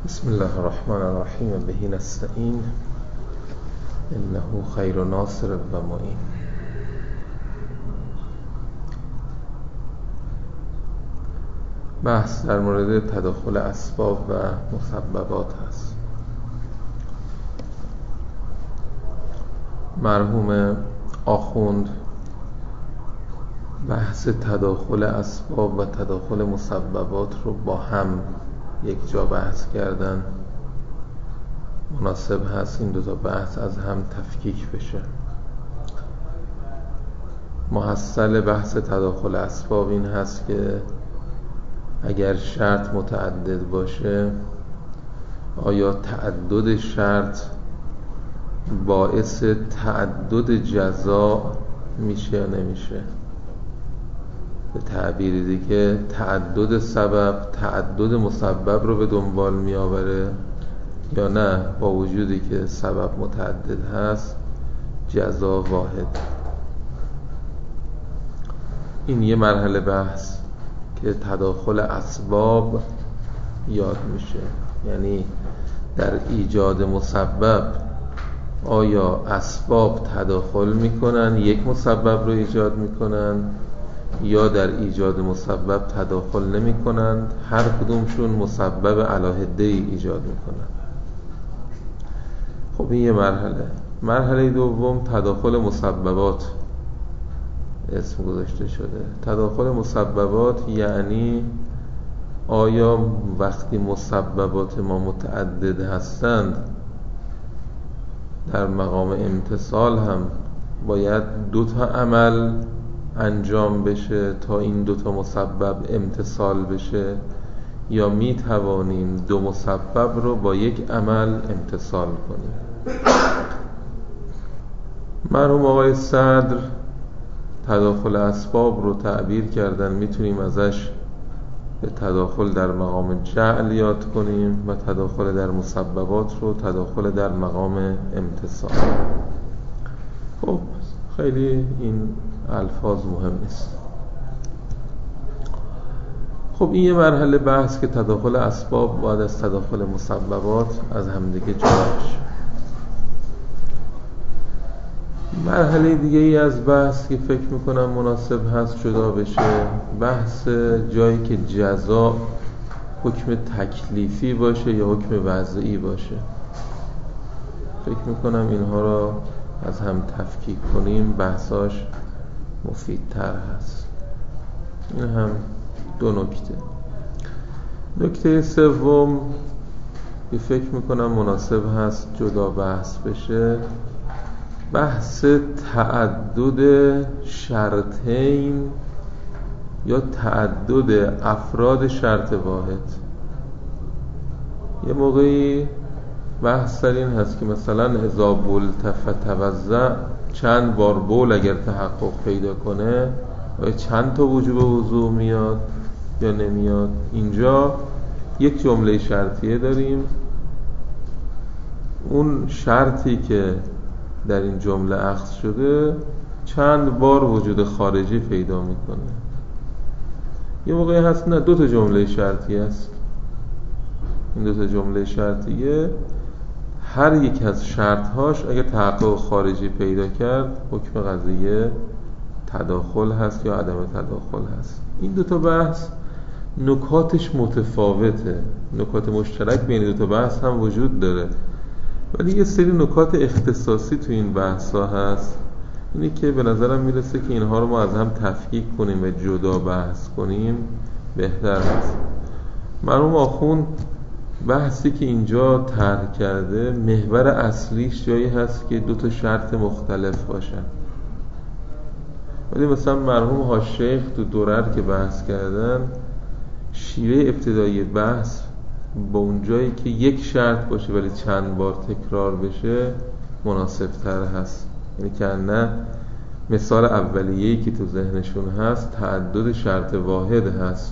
بسم الله الرحمن الرحیم به نستعین انه خیر ناصر و معین. بحث در مورد تداخل اسباب و مسببات است. مرحوم آخوند بحث تداخل اسباب و تداخل مسببات رو با هم یک جا بحث کردن. مناسب هست این دو تا بحث از هم تفکیک بشه. محصل بحث تداخل اسباب این هست که اگر شرط متعدد باشه آیا تعدد شرط باعث تعدد جزا میشه یا نمیشه؟ به تعبیر دیگه تعدد سبب تعدد مسبب رو به دنبال میآوره یا نه با وجودی که سبب متعدد هست جزا واحد. این یه مرحله بحث که تداخل اسباب یاد میشه، یعنی در ایجاد مسبب آیا اسباب تداخل میکنن یک مسبب رو ایجاد میکنن یا در ایجاد مسبب تداخل نمی کنند، هر کدومشون مسبب علاهده ای ایجاد می کنند. خب این یه مرحله دوم تداخل مسببات اسم گذاشته شده. تداخل مسببات یعنی آیا وقتی مسببات ما متعدد هستند در مقام امتصال هم باید دو تا عمل انجام بشه تا این دو تا مسبب امتصال بشه یا می توانیم دو مسبب رو با یک عمل امتصال کنیم؟ مرحوم آقای صدر تداخل اسباب رو تعبیر کردن میتونیم ازش به تداخل در مقام جعل یاد کنیم و تداخل در مسببات رو تداخل در مقام امتصال. خب خیلی این الفاظ مهم نیست. خب این یه مرحله بحث که تداخل اسباب باید از تداخل مسببات از همدیگه جدا بشه. مرحله دیگه ای از بحث که فکر میکنم مناسب هست جدا بشه بحث جایی که جزا حکم تکلیفی باشه یا حکم وضعی باشه. فکر میکنم اینها را از هم تفکیک کنیم بحثاش مفیدتر هست. این هم دو نکته. نکته سوم که فکر میکنم مناسب هست جدا بحث بشه بحث تعدد شرطین یا تعدد افراد شرط واحد. یه موقعی بحث سر این هست که مثلا اذا بولت فتوضأ چند بار بول اگر تحقق پیدا کنه آیا چند تا وجوب وضو میاد یا نمیاد. اینجا یک جمله شرطیه داریم، اون شرطی که در این جمله اخذ شده چند بار وجود خارجی پیدا میکنه. یه موقعی هست نه دو تا جمله شرطیه است. این دو تا جمله شرطیه هر یک از شرطهاش اگه تحقق خارجی پیدا کرد حکم قضیه تداخل هست یا عدم تداخل هست. این دو تا بحث نکاتش متفاوته، نکات مشترک بین دو تا بحث هم وجود داره ولی یه سری نکات اختصاصی تو این بحث ها هست. اینی که به نظرم میرسه که اینها رو ما از هم تفکیک کنیم و جدا بحث کنیم بهتر هست. مرحوم آخوند بحثی که اینجا طرح کرده محور اصلیش جایی هست که دو تا شرط مختلف باشن، ولی مثلا مرحوم حاج‌شیخ تو درر که بحث کردن شیوه ابتدایی بحث با اون جایی که یک شرط باشه ولی چند بار تکرار بشه مناسب تر هست. یعنی که نه مثال اولیه‌ای که تو ذهنشون هست تعدد شرط واحد هست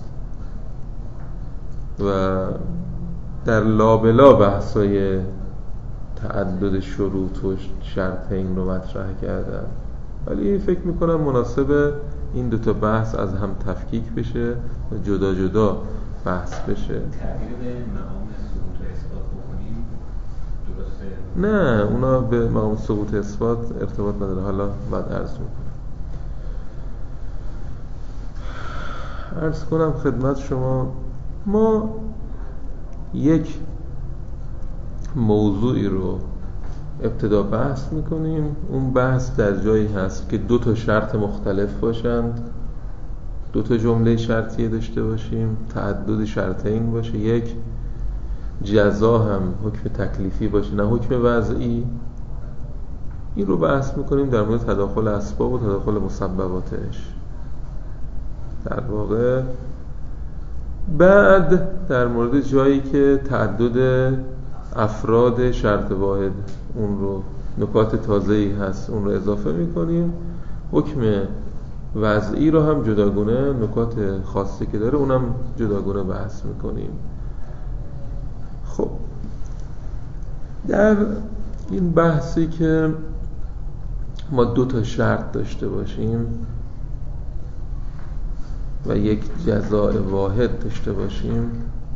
و در لابلا بحثای تعدد شروط و شرطین رو مطرح کردن، ولی فکر میکنم مناسب این دوتا بحث از هم تفکیک بشه و جدا جدا بحث بشه. تعبیر به مقام ثبوت و نه اونا به مقام ثبوت اثبات ارتباط نداره. حالا بعد عرض کنم خدمت شما، ما یک موضوعی رو ابتدا بحث میکنیم. اون بحث در جایی هست که 2 شرط مختلف باشند، 2 جمله شرطیه داشته باشیم، تعدد شرطین باشه، یک جزا هم حکم تکلیفی باشه نه حکم وضعی. این رو بحث میکنیم در مورد تداخل اسباب و تداخل مسبباتش. در واقع بعد در مورد جایی که تعدد افراد شرط واحد اون رو نکات تازه‌ای هست اون رو اضافه میکنیم. حکم وضعی رو هم جداگونه نکات خاصی که داره اونم جداگونه بحث میکنیم. خب در این بحثی که ما 2 شرط داشته باشیم و یک جزاء واحد داشته باشیم،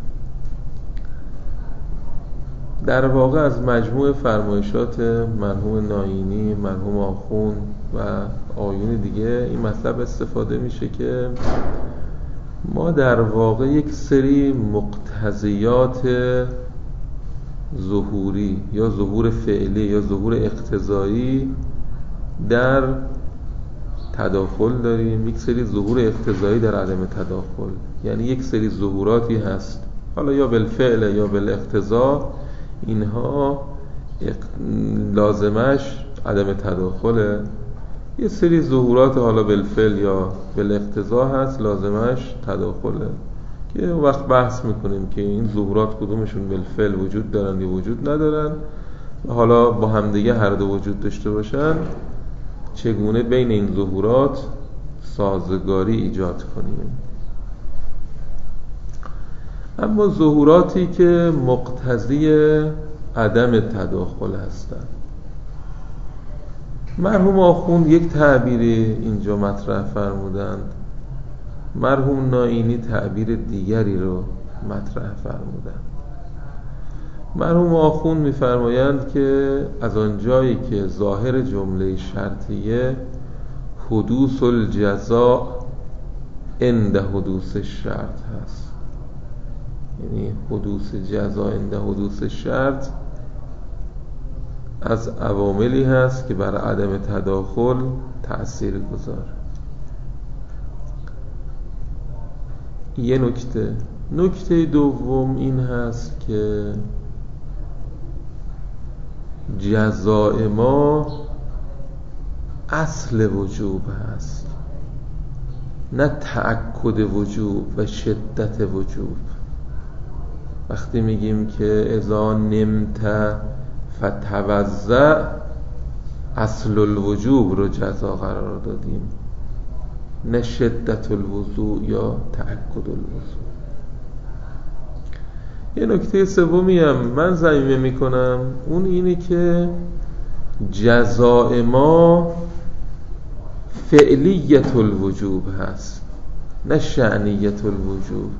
در واقع از مجموع فرمایشات مرحوم ناینی، مرحوم آخوند و آیون دیگه این مطلب استفاده میشه که ما در واقع یک سری مقتضیات ظهوری یا ظهور فعلی یا ظهور اقتضایی در تداخل داریم، یک سری ظهور اقتضایی در عدم تداخل. یعنی یک سری ظهوراتی هست حالا یا بالفعل یا بالاقتضا، اینها لازمش عدم تداخله. یه سری ظهورات حالا بالفعل یا بالاقتضا هست لازمش تداخله، که وقت بحث میکنیم که این ظهورات کدومشون بالفعل وجود دارن یا وجود ندارن، حالا با همدیگه هر دو وجود داشته باشن چگونه بین این ظهورات سازگاری ایجاد کنیم. اما ظهوراتی که مقتضی عدم تداخل هستند، مرحوم آخوند یک تعبیری اینجا مطرح فرمودند، مرحوم ناینی تعبیر دیگری رو مطرح فرمودند. مرحوم آخوند می‌فرمایند که از آنجایی که ظاهر جمله شرطیه حدوث الجزاء عند حدوث الشرط هست، یعنی حدوث جزاء عند حدوث شرط از عواملی هست که بر عدم تداخل تأثیر گذاره. یه نکته دوم این هست که جزاء ما اصل وجوب هست، نه تأکد وجوب و شدت وجوب. وقتی میگیم که اذا نمت فتوضأ، اصل الوجوب رو جزا قرار دادیم، نه شدت الوضوء یا تأکد الوضوء. یه نکته سومی هم من ضمیمه میکنم، اون اینه که جزاء ما فعلیت الوجوب هست نه شأنیت الوجوب،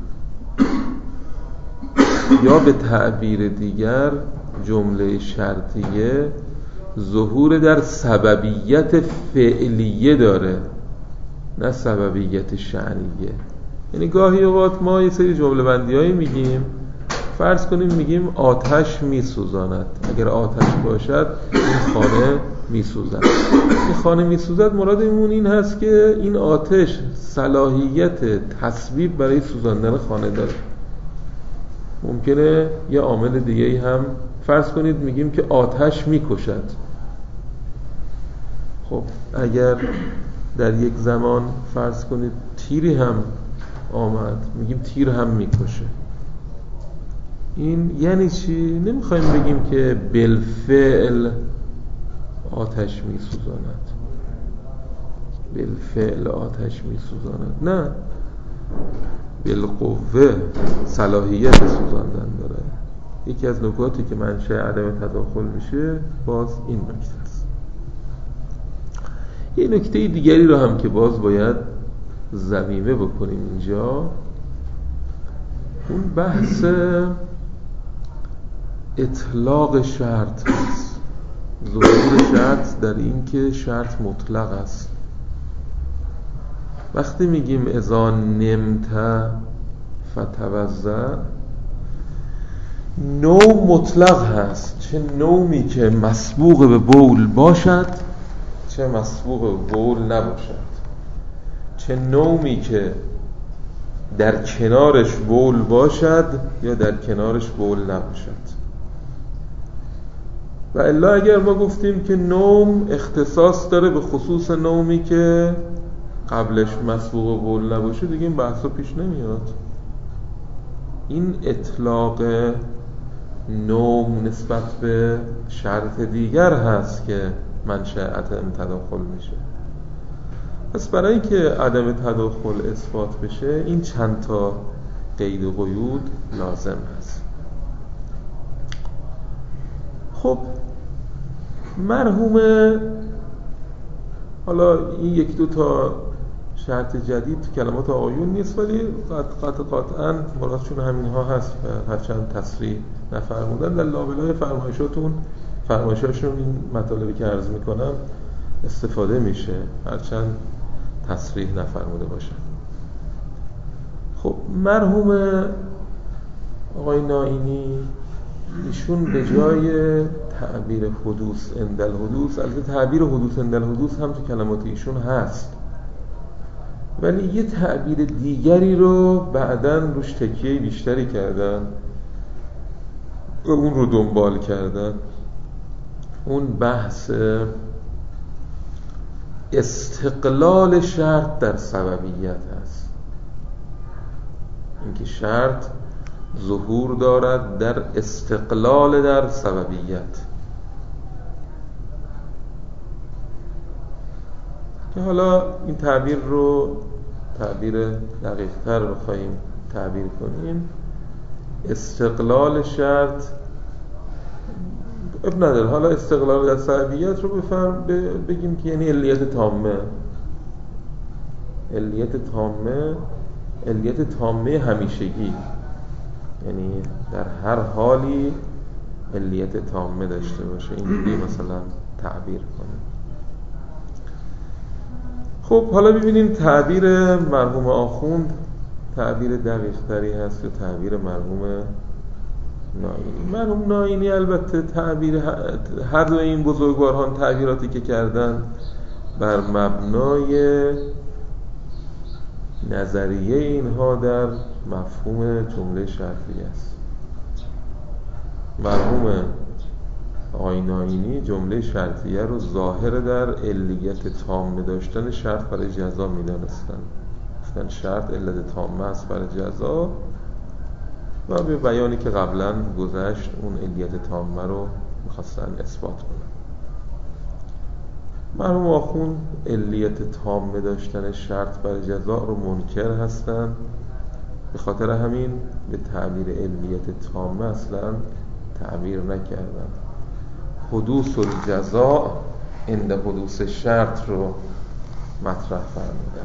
یا به تعبیر دیگر جمله شرطیه ظهور در سببیت فعلیه داره نه سببیت شأنیه. یعنی گاهی اوقات ما یه سری جمله بندی هایی میگیم، فرض کنیم میگیم آتش میسوزاند، اگر آتش باشد این خانه میسوزد. این خانه میسوزد مرادمون این هست که این آتش صلاحیت تصویب برای سوزاندن خانه داره. ممکنه یه عامل دیگه هم فرض کنید میگیم که آتش میکشد. خب اگر در یک زمان فرض کنید تیری هم آمد، میگیم تیر هم میکشه. این یعنی چی؟ نمیخوایم بگیم که بالفعل آتش میسوزاند، بالفعل آتش میسوزاند، نه، بالقوه صلاحیت سوزاندن داره. یکی از نکاتی که منشأ عدم تداخل میشه باز این نکته است. یه نکته دیگری رو هم که باز باید ضمیمه بکنیم اینجا، اون بحث اطلاق شرط هست. ظهور شرط در این که شرط مطلق است. وقتی میگیم اذا نمت فتوضأ، نوم مطلق هست، چه نومی که مسبوق به بول باشد چه مسبوق به بول نباشد، چه نومی که در کنارش بول باشد یا در کنارش بول نباشد. و الا اگر ما گفتیم که نوم اختصاص داره به خصوص نومی که قبلش مسبوق به بول نباشه، دیگه این بحثا پیش نمیاد. این اطلاق نوم نسبت به شرط دیگر هست که منشأ عدم تداخل میشه. پس برای اینکه عدم تداخل اثبات بشه این چند تا قید و قیود لازم هست. خب مرحوم، حالا این یک دو تا شرط جدید تو کلمات آقایون نیست، ولی قطعاً مرادشون همین ها هست و هرچند تصریح نفرمودن در لابلای فرمایشاشون این مطالبی که عرض میکنم استفاده میشه، هرچند تصریح نفرموده باشن. خب مرحوم آقای نائینی ایشون به جای تعبیر حدوث عند الحدوث، البته تعبیر حدوث عند الحدوث هم تو کلمات ایشون هست، ولی یه تعبیر دیگری رو بعداً روش تکیه بیشتری کردن و اون رو دنبال کردن. اون بحث استقلال شرط در سببیت هست، اینکه شرط ظهور دارد در استقلال در سببیت، که حالا این تعبیر رو تعبیر دقیق‌تر بخوایم تعبیر کنیم، استقلال شرط اب نداره، حالا استقلال در سببیت رو بگیم که یعنی علیت تامه، علیت تامه همیشگی، یعنی در هر حالی علیت تامه داشته باشه، اینجوری مثلا تعبیر کنیم. خب حالا ببینیم تعبیر مرحوم آخوند تعبیر دقیق تری هست یا تعبیر مرحوم نائینی. مرحوم نائینی البته تعبیر هر دو این بزرگواران تعبیراتی که کردن بر مبنای نظریه اینها در مفهوم جمله شرطی است. مرحوم آقای نائینی جمله شرطیه رو ظاهر در علیت تامه داشتن شرط برای جزا می‌دانستن، گفتن شرط علت تامه است برای جزا و به بیانی که قبلا گذشت اون علیت تامه رو می‌خواستن اثبات کنن. مرحوم آخوند علیت تامه داشتن شرط برای جزا رو منکر هستن، به خاطر همین به تعبیر علیت تامه اصلا تعبیر نکردن. حدوث الجزاء عند حدوث شرط رو مطرح فرمودن.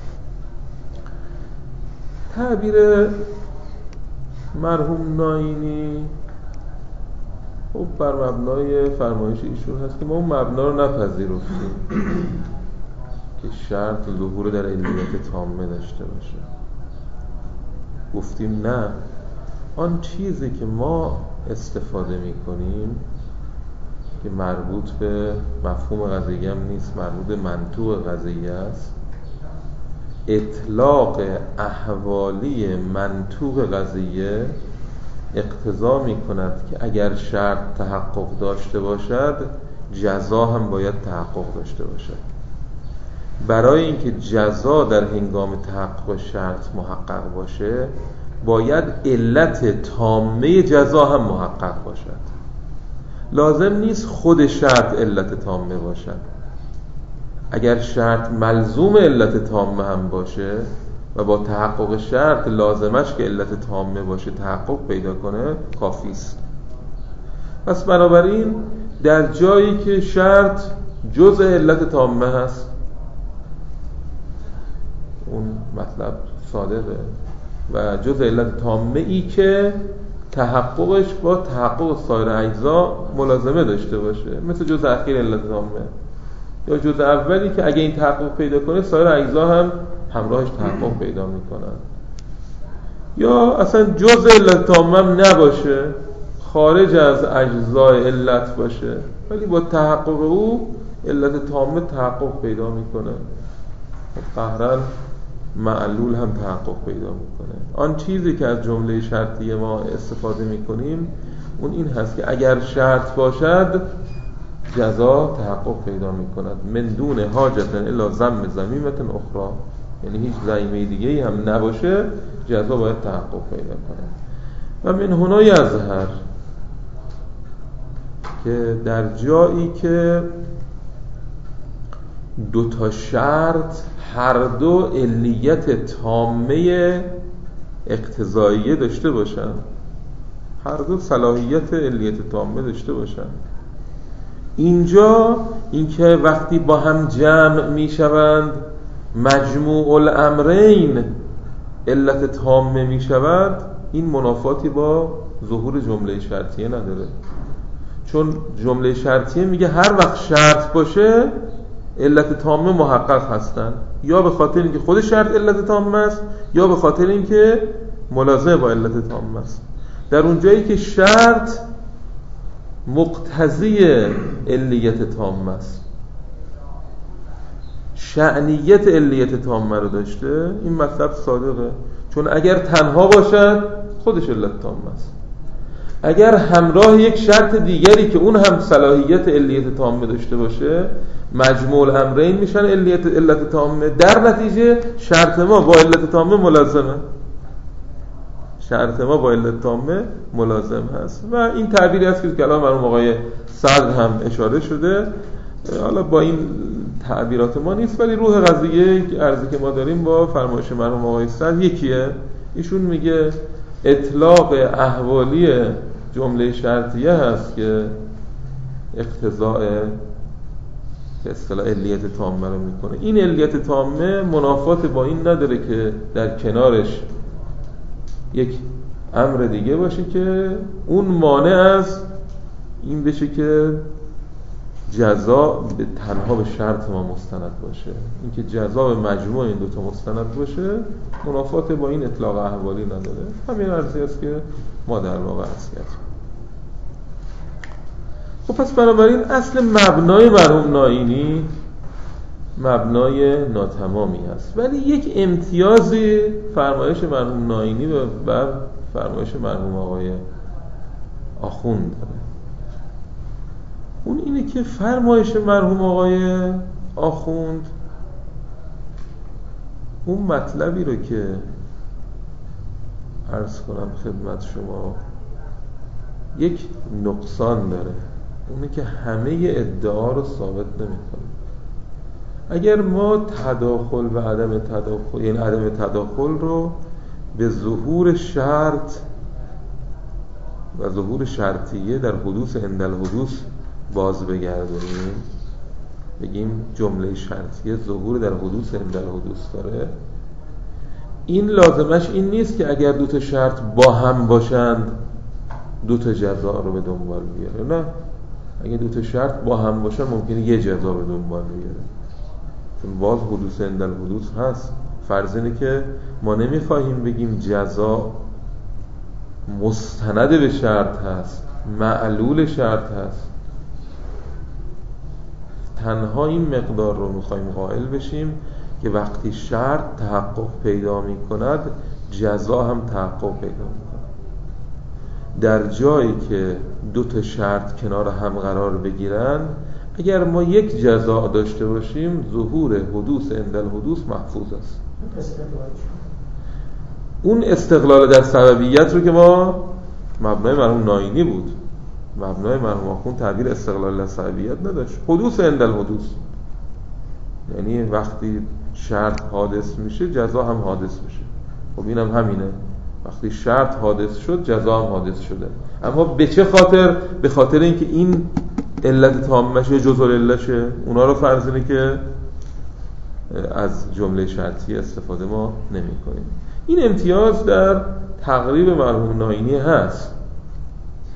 تعبیر مرحوم نائینی خب بر مبنای فرمایش ایشون هست که ما اون مبنا رو نپذیرفتیم که شرط ظهور در علیت تامه داشته باشه. گفتیم نه، آن چیزی که ما استفاده میکنیم که مربوط به مفهوم قضیه هم نیست، مربوط به منطوق قضیه است، اطلاق احوالی منطوق قضیه اقتضا می کند که اگر شرط تحقق داشته باشد جزا هم باید تحقق داشته باشد. برای اینکه جزا در هنگام تحقق شرط محقق باشه باید علت تامه جزا هم محقق باشد. لازم نیست خود شرط علت تامه باشد. اگر شرط ملزوم علت تامه هم باشه و با تحقق شرط لازمش که علت تامه باشه تحقق پیدا کنه کافی است. پس بنابراین در جایی که شرط جزء علت تامه هست، اون مطلب صادقه، و جزء علت تامه ای که تحققش با تحقق سایر اجزا ملازمه داشته باشه، مثل جزء اخیر علت تامه، یا جزء اولی که اگه این تحقق پیدا کنه سایر اجزا هم همراهش تحقق پیدا میکنن، یا اصلا جزء علت تامه هم نباشه، خارج از اجزای علت باشه، ولی با تحقق او علت تامه تحقق پیدا میکنه، قهرن معلول هم تحقق پیدا میکنه. آن چیزی که از جمله شرطی ما استفاده میکنیم اون این هست که اگر شرط باشد جزا تحقق پیدا میکند، من دون حاجت الا ضم ضمیمة اخرى، یعنی هیچ ضمیمه دیگه‌ای هم نباشه جزا باید تحقق پیدا کند. و من هنا یظهر که در جایی که دو تا شرط هر دو علیت تامه اقتضاییه داشته باشن، هر دو صلاحیت علیت تامه داشته باشن، اینجا اینکه وقتی با هم جمع میشوند مجموع الامرین علت تامه میشود، این منافاتی با ظهور جمله شرطیه نداره، چون جمله شرطیه میگه هر وقت شرط باشه علت تامه محقق هستن، یا به خاطر اینکه خود شرط علت تامه است یا به خاطر اینکه ملازمه با علت تامه است. در اون جایی که شرط مقتضی علیت تامه است، شأنیت علیت تامه رو داشته، این مطلب صادقه، چون اگر تنها باشد خودش علت تامه است، اگر همراه یک شرط دیگری که اون هم صلاحیت علیت تامه داشته باشه مجموع الامرین میشن علت تامه، در نتیجه شرط ما با علت تامه ملازمه، شرط ما با علت تامه ملازم هست. و این تعبیری هست که الان مرحوم آقای صدر هم اشاره شده، حالا با این تعبیرات ما نیست، ولی روح قضیه عرضی که ما داریم با فرمایش مرحوم آقای صدر یکیه. ایشون میگه اطلاق احوالی جمله شرطیه هست که اقتضاء به اصطلاح علیت تامه رو میکنه. این علیت تامه منافات با این نداره که در کنارش یک امر دیگه باشه که اون مانع از این بشه که جزا به تنها به شرط ما مستند باشه. اینکه جزا به مجموع این دوتا مستند باشه منافات با این اطلاق احوالی نداره. همین عرضی است که ما در واقع عرض کردیم. خب پس بنابراین اصل مبنای مرحوم نائینی مبنای ناتمامی است، ولی یک امتیازی فرمایش مرحوم نائینی بر فرمایش مرحوم آقای آخوند داره. اون اینه که فرمایش مرحوم آقای آخوند اون مطلبی رو که عرض کنم خدمت شما یک نقصان داره، اونه که همه ادعا رو ثابت نمی‌کنه. اگر ما تداخل و عدم تداخل، یعنی عدم تداخل رو به ظهور شرط و ظهور شرطیه در حدوث عندالحدوث باز بگردونیم، بگیم جمله شرطیه ظهور در حدوث عندالحدوث داره، این لازمش این نیست که اگر دو تا شرط با هم باشند دو تا جزا رو به دنبال بیاره. نه، اگه دو تا شرط با هم باشن ممکنه یه جزا به دنبال بیاره، چون باز حدوث عندالحدوث هست. فرض اینه که ما نمیخواهیم بگیم جزا مستند به شرط هست، معلول شرط هست، تنها این مقدار رو میخوایم قائل بشیم که وقتی شرط تحقق پیدا میکند جزا هم تحقق پیدا میکند. در جایی که دو تا شرط کنار هم قرار بگیرن، اگر ما یک جزا داشته باشیم ظهور حدوث عندالحدوث محفوظ است. اون استقلال در سببیت رو که ما مبنای مرحوم نائینی بود، مبنای مرحوم آخوند تعبیر استقلال در سببیت نداشت. حدوث عندالحدوث یعنی وقتی شرط حادث میشه جزا هم حادث میشه. خب اینم همینه، وقتی شرط حادث شد جزا هم حادث شده. اما به چه خاطر؟ به خاطر اینکه این علت تامه شه، جزء العله شه، اونا رو فرض اینه که از جمله شرطی استفاده ما نمی کنیم. این امتیاز در تقریب مرحوم نائینی هست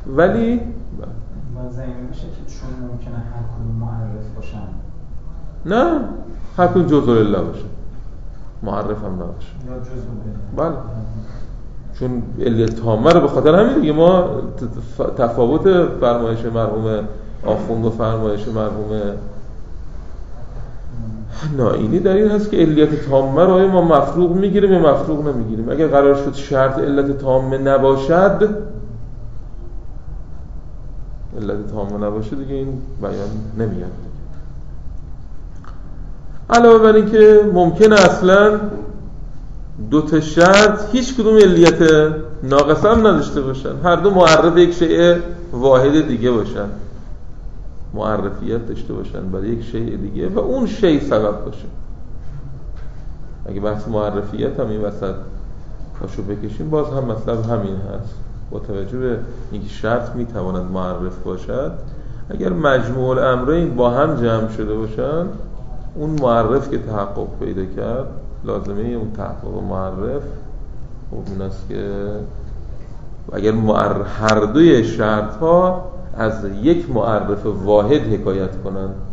ولی باید زمین بشه که چون ممکنه هر کدوم معرف باشن. نه، هر کدوم جزء الله باشه، معرف هم نباشه. یا جزء الله. بله، چون علیت تامه رو به خاطر همین دیگه ما تفاوت فرمایش مرحوم آخوند و فرمایش مرحوم نائینی در این هست که علیت تامه رو ما مفروغ میگیریم یا مفروغ نمیگیریم. اگر قرار شد شرط علت تامه نباشد، علت تامه نباشه دیگه این بیان نمیاد. علاوه بر این که ممکنه اصلا دو تا شرط هیچ کدوم علیت ناقصه هم نداشته باشن، هر دو معرف یک شیء واحد دیگه باشن، معرفیت داشته باشن برای یک شیء دیگه و اون شیء سبب باشه. اگه بحث معرفیت هم این وسط پاشو بکشیم، باز هم مطلب همین هست. با توجه به اینکه شرط میتواند معرف باشد، اگر مجموع الامرین با هم جمع شده باشن، اون معرف که تحقق پیدا کرد، لازمه اون تحقق معرف اون است که اگر هر دوی شرط ها از یک معرف واحد حکایت کنند